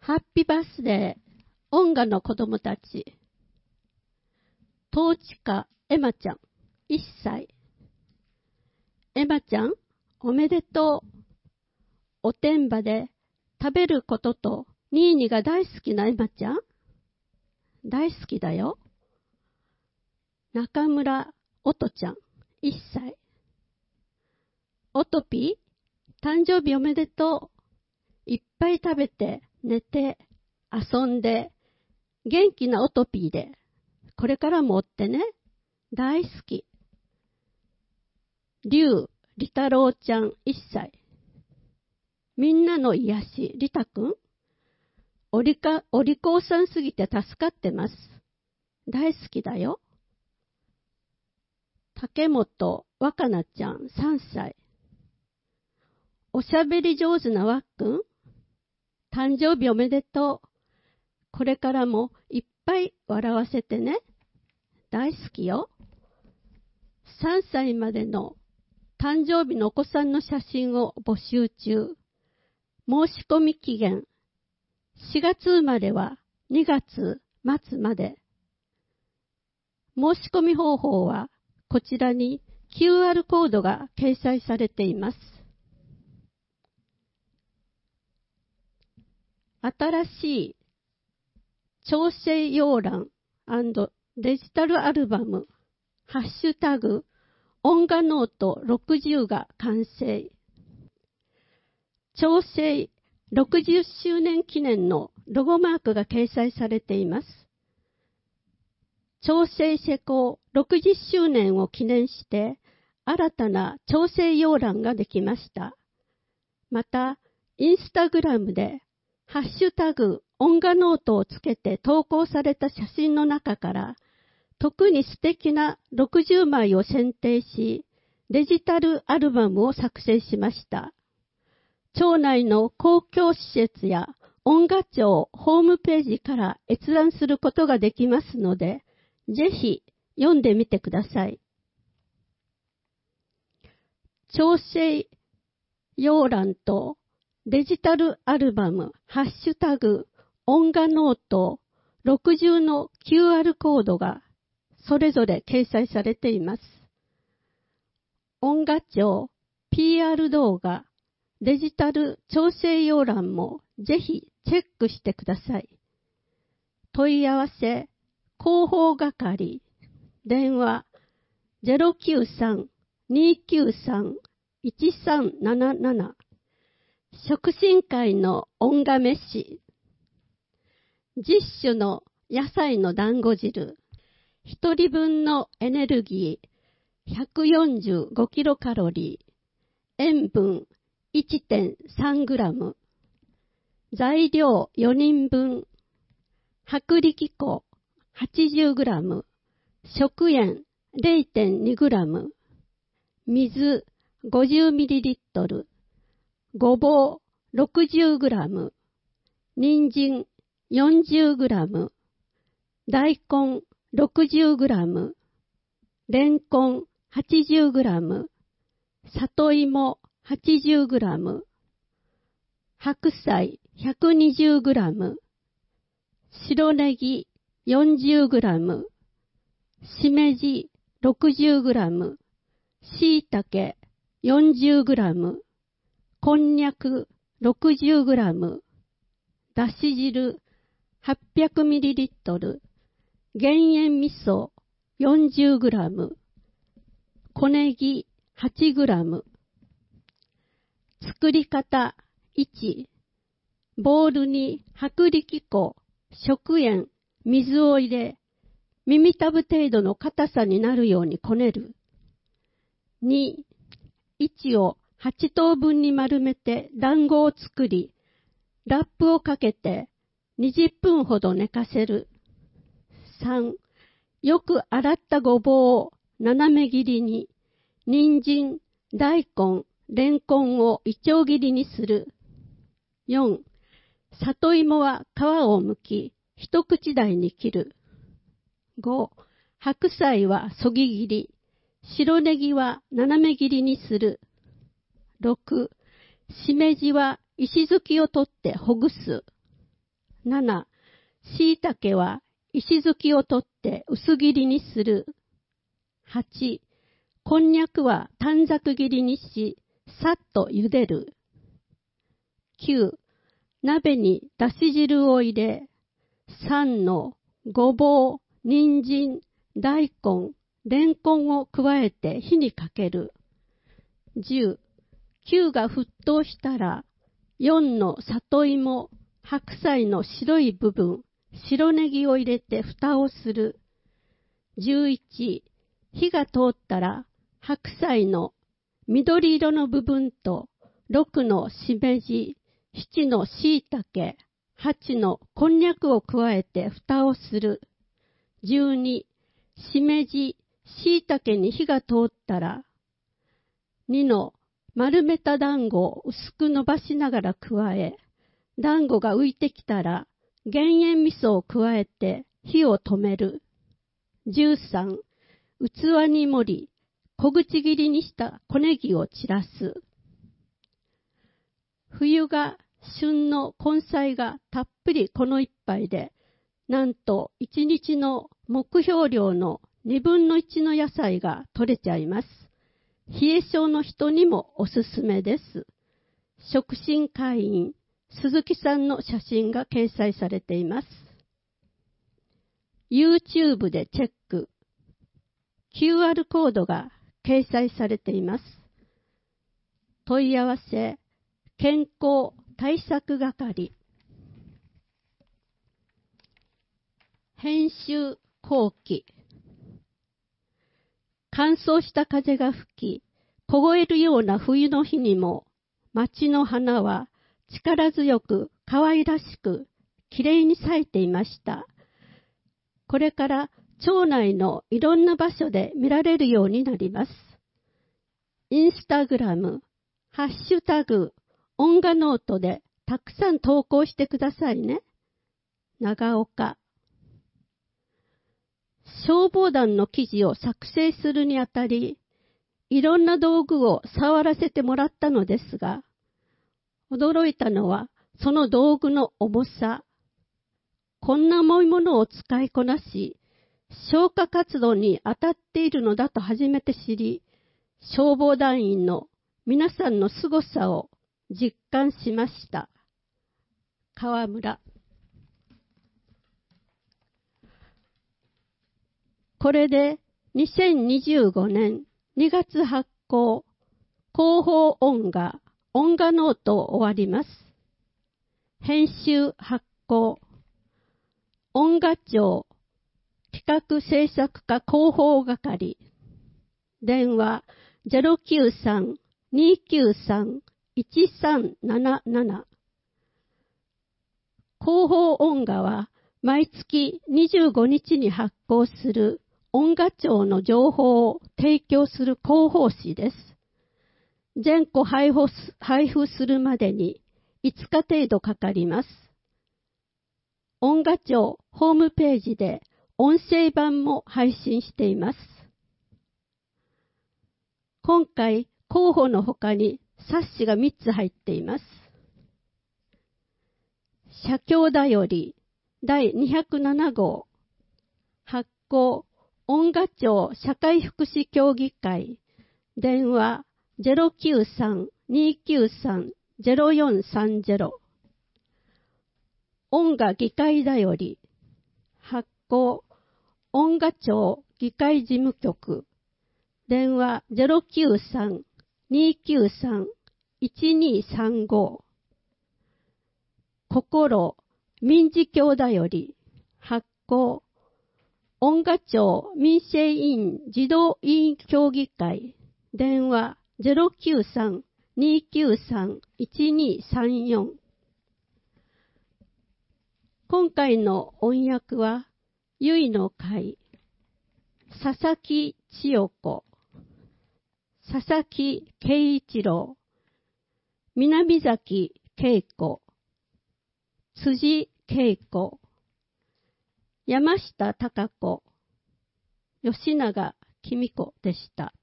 ハッピーバースデー、音楽の子供たち。トーチカエマちゃん、1歳。エマちゃん、おめでとう。おてんばで食べることとニーニが大好きなエマちゃん。大好きだよ。中村おとちゃん、1歳。おとぴー、誕生日おめでとう。いっぱい食べて、寝て、遊んで、元気なおとぴーで、これからもおってね。大好き。りゅう、りたろうちゃん1歳。みんなの癒し、りたくん。お利口さんすぎて助かってます。大好きだよ。竹本わかなちゃん3歳。おしゃべり上手なわっくん。誕生日おめでとう。これからもいっぱい笑わせてね。大好きよ。3歳までの誕生日のお子さんの写真を募集中。申し込み期限。4月生まれは2月末まで。申し込み方法はこちらに QR コードが掲載されています。新しい調整要覧&デジタルアルバムハッシュタグ音楽ノート60が完成。調整60周年記念のロゴマークが掲載されています。調整施行60周年を記念して新たな調整要覧ができました。また、インスタグラムでハッシュタグ音楽ノートをつけて投稿された写真の中から特に素敵な60枚を選定し、デジタルアルバムを作成しました。町内の公共施設や音楽庁ホームページから閲覧することができますので、ぜひ読んでみてください。調整要覧とデジタルアルバムハッシュタグ音楽ノート60の QR コードがそれぞれ掲載されています。音楽庁 PR 動画デジタル調整要覧もぜひチェックしてください。問い合わせ広報係電話 093-293-1377 促進会の音楽飯10種の野菜の団子汁1人分のエネルギー145キロカロリー塩分 1.3 グラム材料4人分薄力粉80グラム食塩 0.2 グラム水50ミリリットルごぼう60グラム人参40グラム大根60グラムレンコン80グラム里芋80グラム白菜120グラム白ネギ40グラムしめじ60グラムしいたけ40グラムこんにゃく60グラムだし汁800ミリリットル減塩味噌40グラム小ネギ8グラム作り方1ボウルに薄力粉食塩水を入れ耳たぶ程度の硬さになるようにこねる2位置を8等分に丸めて団子を作りラップをかけて20分ほど寝かせる3よく洗ったごぼうを斜め切りに人参、大根、レンコンをいちょう切りにする4里芋は皮を剥き一口大に切る5白菜はそぎ切り白ネギは斜め切りにする6しめじは石突きを取ってほぐす 7、椎茸は石突きを取って薄切りにする。8、こんにゃくは短冊切りにし、さっと茹でる。9、鍋にだし汁を入れ、3のごぼう、人参、大根、レンコンを加えて火にかける。10、9が沸騰したら、4の里芋、白菜の白い部分、白ネギを入れて蓋をする。11、火が通ったら、白菜の緑色の部分と、6のしめじ、7の椎茸、8のこんにゃくを加えて蓋をする。12、しめじ、椎茸に火が通ったら、2の丸めた団子を薄く伸ばしながら加え、団子が浮いてきたら、減塩味噌を加えて火を止める。13、器に盛り、小口切りにした小ネギを散らす。冬が旬の根菜がたっぷりこの一杯で、なんと1日の目標量の2分の1の野菜が取れちゃいます。冷え性の人にもおすすめです。食神会員鈴木さんの写真が掲載されています。YouTube でチェック。QR コードが掲載されています。問い合わせ、健康対策係。編集後期。乾燥した風が吹き、凍えるような冬の日にも、街の花は力強く可愛らしく、きれいに咲いていました。これから町内のいろんな場所で見られるようになります。インスタグラム、ハッシュタグ、音画ノートでたくさん投稿してくださいね。長岡。消防団の記事を作成するにあたり、いろんな道具を触らせてもらったのですが、驚いたのはその道具の重さ。こんな重いものを使いこなし、消火活動に当たっているのだと初めて知り、消防団員の皆さんの凄さを実感しました。川村。これで2025年2月発行、広報音画、音画ノートを終わります。編集発行、音画庁、企画制作課広報係、電話 093-293-1377。広報音画は毎月25日に発行する音画庁の情報を提供する広報誌です。全戸配布するまでに5日程度かかります。音画庁ホームページで音声版も配信しています。今回、候補の他に冊子が3つ入っています。社協だより第207号発行音画庁社会福祉協議会電話 093-293-0430 音画議会だより発行音画庁議会事務局電話 093-293-1235 心民事協だより発行音画庁民生委員児童委員協議会電話 093-293-1234 今回の音訳はゆいの会佐々木千代子佐々木圭一郎南崎恵子辻恵子山下貴子吉永公子でした。